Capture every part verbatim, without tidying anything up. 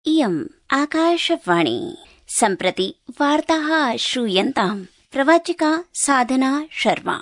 इयम् आकाशवाणी। सम्प्रति वार्ताः श्रूयन्ताम्। प्रवाचिका साधना शर्मा।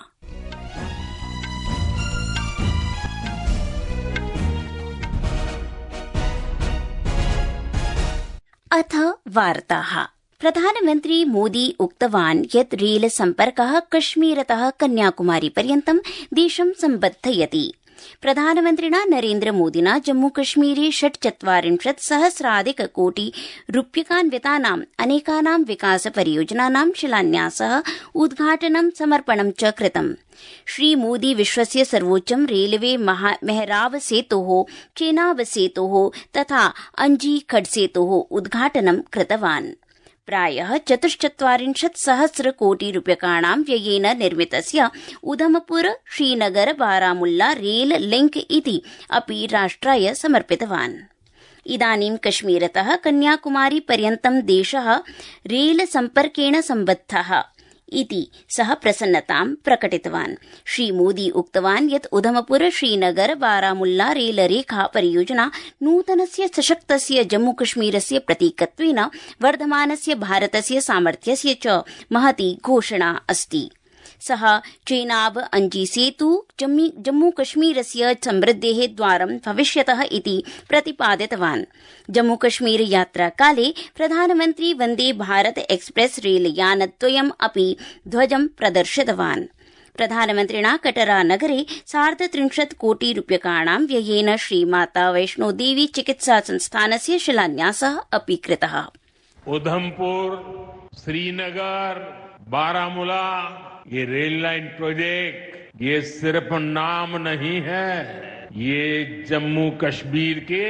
अथ वार्ताः। प्रधानमन्त्री मोदी उक्तवान् यत् रेल सम्पर्कः कश्मीरतः कन्याकुमारी पर्यन्तं देशं सम्बद्धयति। प्रधानमन्त्रिणा नरेन्द्र मोदिना जम्मूकश्मीरे षट्चत्वारिंशत् सहस्राधिक कोटि रूप्यकान्वितानाम् अनेकानां विकास परियोजनानां शिलान्यासः, उद्घाटनं, समर्पणं च कृतम्। श्रीमोदी विश्वस्य सर्वोच्चं रेलवे मेहराब सेतोः, चेनाब सेतोः तथा अंजी खड्सेतोः उद्घाटनं कृतवान्। प्रायः चतुश्चत्वारिंशत् सहस्र कोटि रूप्यकाणां व्ययेन निर्मितस्य उधमपुर श्रीनगर बारामुल्ला रेल लिंक इति अपि राष्ट्राय समर्पितवान्। इदानीं कश्मीरतः कन्याकुमारी पर्यन्तं देशः रेल सम्पर्केण सम्बद्धः इति सः प्रसन्नतां प्रकटितवान्। श्रीमोदी उक्तवान् यत् उधमपुर श्रीनगर बारामुल्ला रेलरेखा परियोजना नूतनस्य सशक्तस्य जम्मूकश्मीरस्य प्रतीकत्वेन वर्धमानस्य भारतस्य सामर्थ्यस्य च महती घोषणा अस्ति। सः चेनाब अंजी सेतु जम्मूकश्मीरस्य समृद्धेः द्वारं भविष्यतः इति प्रतिपादितवान्। जम्मूकश्मीर यात्राकाले प्रधानमन्त्री वन्दे भारत एक्सप्रेस रेलयानद्वयम् अपि ध्वजं प्रदर्शितवान्। प्रधानमन्त्रिणा कटरा नगरे सार्धत्रिंशत् कोटि रूप्यकाणां व्ययेन श्रीमाता वैष्णोदेवी चिकित्सा संस्थानस्य शिलान्यासः अपि कृतः। उधमपुर, श्रीनगर, बारामुला ये रेल लाइन प्रोजेक्ट ये सिर्फ नाम नहीं है, ये जम्मू कश्मीर के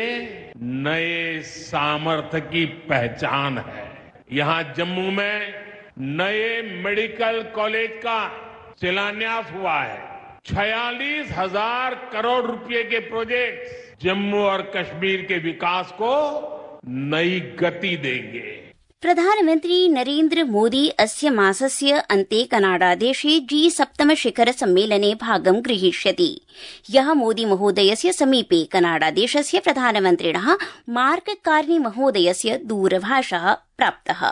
नए सामर्थ्य की पहचान है। यहाँ जम्मू में नए मेडिकल कॉलेज का शिलान्यास हुआ है। छियालीस हजार करोड़ रुपए के प्रोजेक्ट जम्मू और कश्मीर के विकास को नई गति देंगे। प्रधानमन्त्री नरेन्द्र मोदी अस्य मासस्य अन्ते कनाडादेशे जी सप्तम शिखर सम्मेलने भागं ग्रहीष्यति। यः मोदी महोदयस्य समीपे कनाडादेशस्य प्रधानमन्त्रिणः मार्क कार्नी महोदयस्य दूरभाषः प्राप्तः।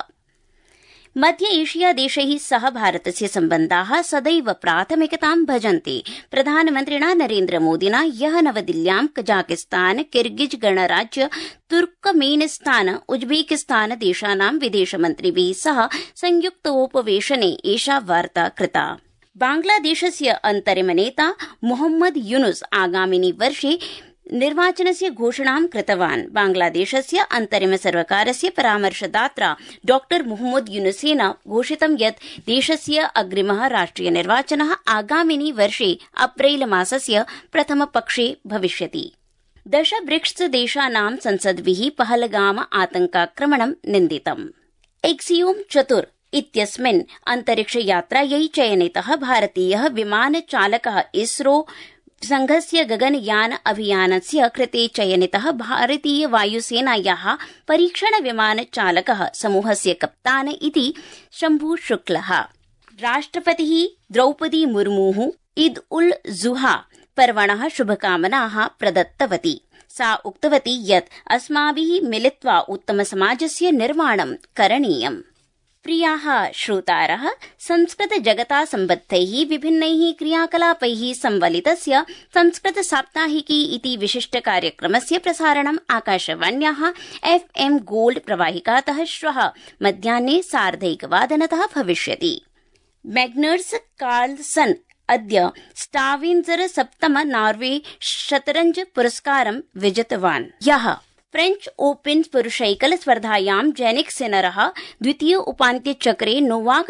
मध्य एशिया देशैः सह भारतस्य सम्बन्धाः सदैव प्राथमिकतां भजन्ते। प्रधानमन्त्रिणा नरेन्द्र मोदिना ह्यः नवदिल्ल्यां कजाकिस्तान, किर्गिज गणराज्य, तुर्कमेनिस्तान, उज्बेकिस्तान देशानां विदेशमन्त्रिभिः सह संयुक्तोपवेशने एषा वार्ता कृता। बांग्लादेशस्य अन्तरिमनेता मोहम्मद यूनुस आगामिनि वर्षे निर्वाचनस्य घोषणां कृतवान्। बांग्लादेशस्य अन्तरिम सर्वकारस्य परामर्शदात्रा डॉक्टर मोहम्मद यूनुसेन घोषितं यत् देशस्य अग्रिमः राष्ट्रिय निर्वाचनः आगामिनि वर्षे अप्रैल मासस्य प्रथम पक्षे भविष्यति। दश ब्रिक्स देशानां संसद्भिः पहलगाम आतंकाक्रमणं निन्दितम्। एक्सियोम चतुर इत्यस्मिन् अन्तरिक्षयात्रायै चयनितः भारतीयः विमानचालकः इसरो संघस्य गगनयान अभियानस्य कृते चयनितः भारतीय वायुसेनायाः परीक्षण विमान चालकः समूहस्य कप्तान इति शम्भू शुक्लः। राष्ट्रपतिः द्रौपदी मुर्मुः ईद उल जुहा पर्वणः शुभकामनाः प्रदत्तवती। सा उक्तवती यत् अस्माभिः मिलित्वा उत्तमसमाजस्य निर्माणं करणीयम्। प्रियाः श्रोतारः, संस्कृत जगता सम्बद्धैः विभिन्नैः क्रियाकलापैः संवलितस्य संस्कृत साप्ताहिकी इति विशिष्ट कार्यक्रमस्य प्रसारणम् आकाशवाण्याः एफ्एम् गोल्ड प्रवाहिकातः श्वः मध्याह्ने सार्धैकवादनतः भविष्यति। मैग्नस कार्लसन अद्य स्टाविन्जर सप्तम नॉर्वे शतरंज पुरस्कारं विजितवान्। यः फ्रेंच ओपन पुरुषैकल स्पर्धायां जैनिक सिनरः द्वितीय उपान्त्यचक्रे नोवाक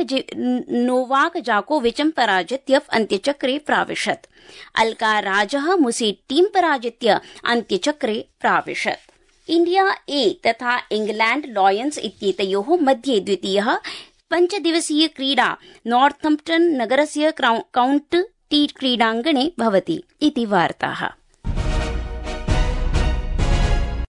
नोवाक जोकोविचं पराजित्य अन्त्यचक्रे प्राविशत्। अल्काराजः मुसेट्टीं पराजित्य अन्त्यचक्रे प्राविशत्। इंडिया ए तथा इंग्लैंड लॉयन्स इत्येतयोः मध्ये द्वितीयः पञ्चदिवसीय क्रीडा नॉर्थम्प्टन नगरस्य काउंटी क्रीडाङ्गणे भवति इति वार्ताः।